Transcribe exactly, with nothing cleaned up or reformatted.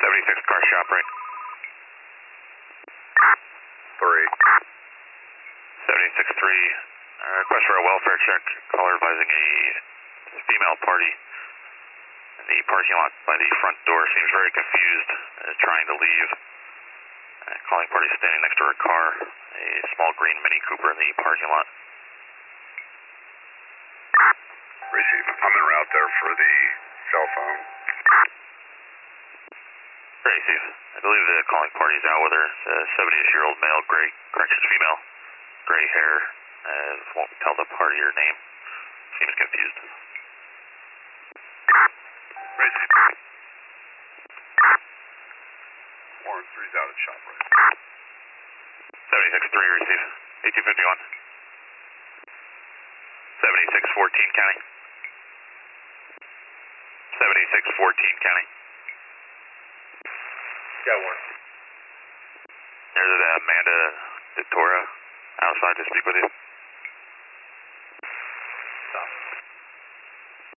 seventy-six car shop, right? Three. seventy-six three, uh, request for a welfare check. Caller advising a female party in the parking lot by the front door. Seems very confused, uh, trying to leave. Uh, calling party standing next to her car, a small green Mini Cooper in the parking lot. Receive. I'm en route there for the cell phone. Great, Steve. I believe the calling party is out with her. It's a seventy-ish-year-old male, gray, corrections female, gray hair. Uh, won't tell the party her name. Seems confused. Receive. Warren three's out at shop, right? seventy-six three, receive. eighteen fifty-one. seventy-six fourteen, county. seventy-six fourteen, county. Got one. There's Amanda DeTora outside to speak with you. Stop.